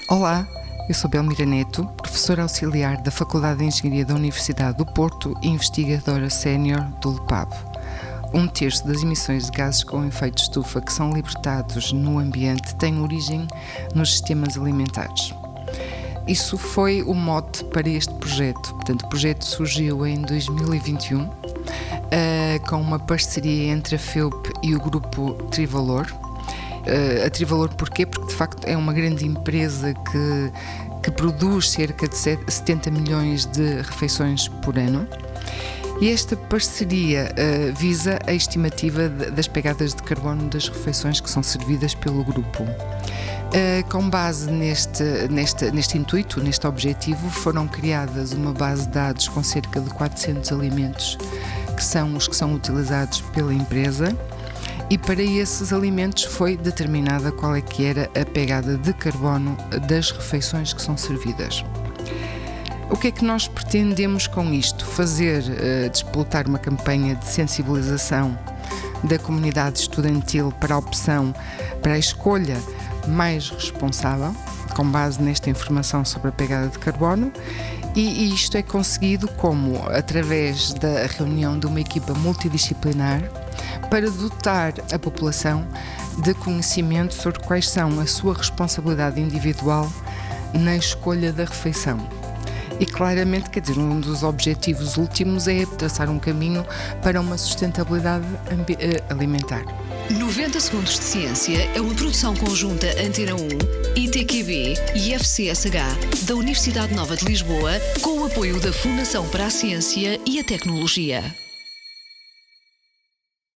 Olá, eu sou Belmira Neto, professora auxiliar da Faculdade de Engenharia da Universidade do Porto e investigadora sénior do LEPAB. 1/3 das emissões de gases com efeito de estufa que são libertados no ambiente têm origem nos sistemas alimentares. Isso foi o mote para este projeto. Portanto, o projeto surgiu em 2021 com uma parceria entre a FEUP e o grupo Trivalor. A Trivalor porquê? Porque de facto é uma grande empresa que produz cerca de 70 milhões de refeições por ano. E esta parceria visa a estimativa das pegadas de carbono das refeições que são servidas pelo grupo. Com base neste intuito, neste objetivo, foram criadas uma base de dados com cerca de 400 alimentos que são os que são utilizados pela empresa, e para esses alimentos foi determinada qual é que era a pegada de carbono das refeições que são servidas. O que é que nós pretendemos com isto? Desplotar uma campanha de sensibilização da comunidade estudantil para a escolha mais responsável, com base nesta informação sobre a pegada de carbono, e isto é conseguido através da reunião de uma equipa multidisciplinar para dotar a população de conhecimento sobre quais são a sua responsabilidade individual na escolha da refeição. E claramente, um dos objetivos últimos é traçar um caminho para uma sustentabilidade alimentar. 90 Segundos de Ciência é uma produção conjunta Antena 1, ITQB e FCSH da Universidade Nova de Lisboa, com o apoio da Fundação para a Ciência e a Tecnologia.